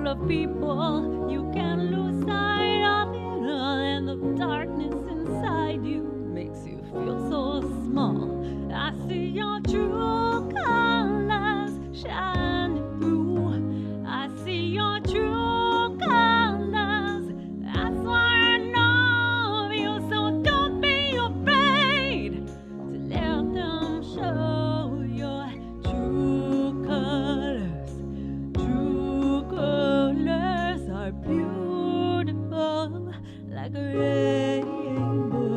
of people, you can lose sight of it all, and the darkness inside you makes you feel so small. I see your true colors shining through. I see your true colors. That's why I know you, so don't be afraid to let them show your true colors. True colors are beautiful like a rainbow.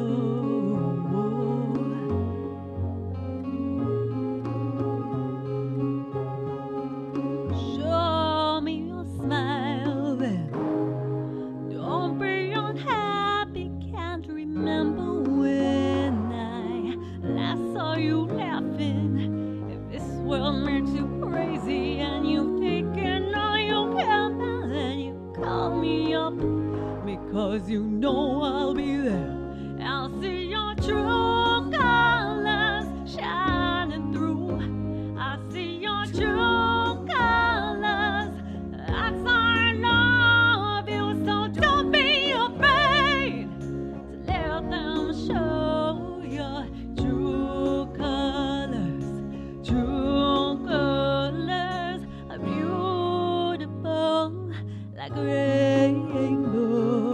Show me your smile then. Don't be unhappy. Can't remember when I last saw you laughing. If this world makes you crazy and you've taken all you can, then you call me up, because you know I'll be there. I'll see your true colors shining through. I see your true colors. That's all I know of you, so don't be afraid to let them show your true colors. True colors are beautiful like a rainbow.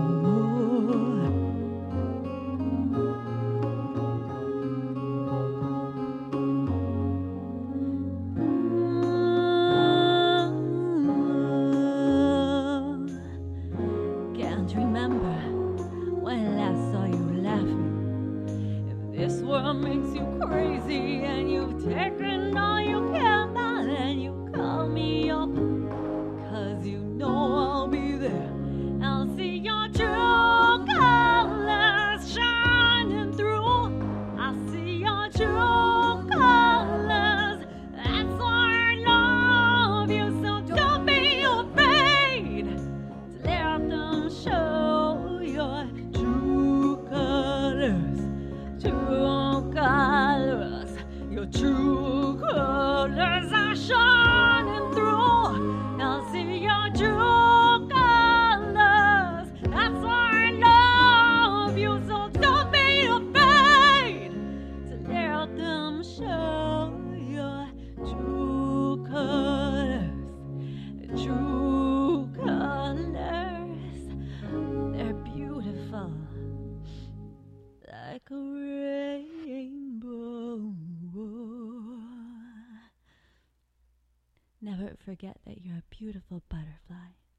Can't remember when last saw you laughing. If this world makes you crazy and you've taken all you can, then you call me up, 'cause you know I'll be there. I'll see your true colors shining through. I see your true colors. That's why I love you, so don't be afraid to let them show your true colors. True colors. Your true colors are shining through. I'll see your true colors. That's why I love you, so don't be afraid to let them show your true colors. True colors, they're beautiful like a rainbow. Never forget that you're a beautiful butterfly.